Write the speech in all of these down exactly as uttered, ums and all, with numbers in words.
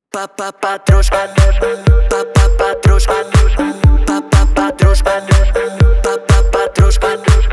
Папа подружка, папа подружка, папа подружка, папа подружка.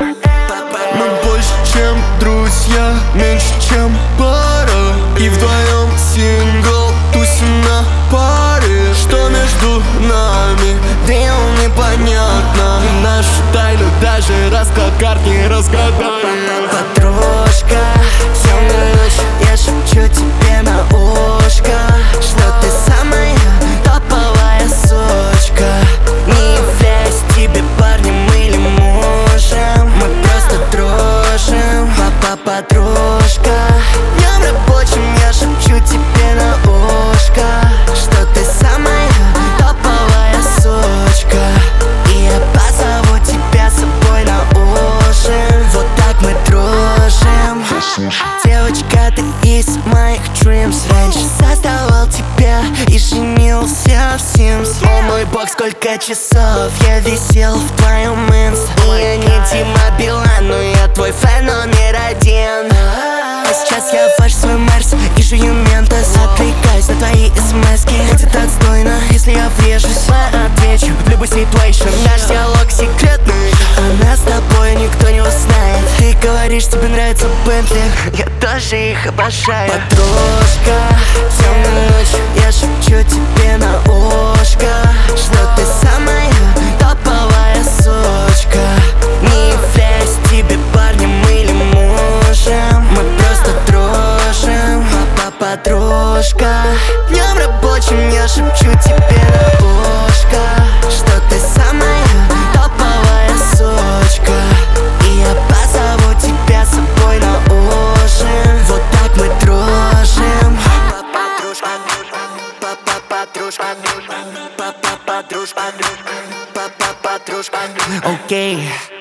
Мы больше чем друзья, меньше чем пара. И вдвоем сингл, тусим на паре. Что между нами, дел непонятно. Нашу тайну даже расклад карт не разгадали. Подружка, темную ночь я шепчу тебе на ушко, что ты самая топовая сучка. Не являюсь тебе парнем или мужем, мы просто дружим. Папа подружка, днем рабочим я шепчу тебе на ушко, что ты самая топовая сучка. И я позову тебя с собой на ужин. Вот так мы дружим. Девочка, ты из моих dreams. Раньше создавал тебя и женился в Sims. О мой бог, сколько часов я висел в твоем инст. И я не Дима Билан, но я твой фэн номер один. А сейчас я ваш свой Мерс и жую Ментос. Отвлекаюсь на твои смски. Будет отстойно, если я врежусь. Я отвечу в любой ситуэйшн. Наш диалог секретный, а нас с тобой никто не узнает. Ты говоришь, тебе нравится Бентли, я тоже их обожаю. Подружка, темную ночь я шепчу тебе на ушко, что ты самая топовая сучка. Не являюсь тебе парнем или мужем, мы просто дружим. Папа подружка, днем рабочим я шепчу тебе на ушко, что ты самая топовая сучка. И я позову тебя с собой на ужин. Вот так мы дружим. Папа подружка, папа подружка, папа подружка, папа подружка. Окей.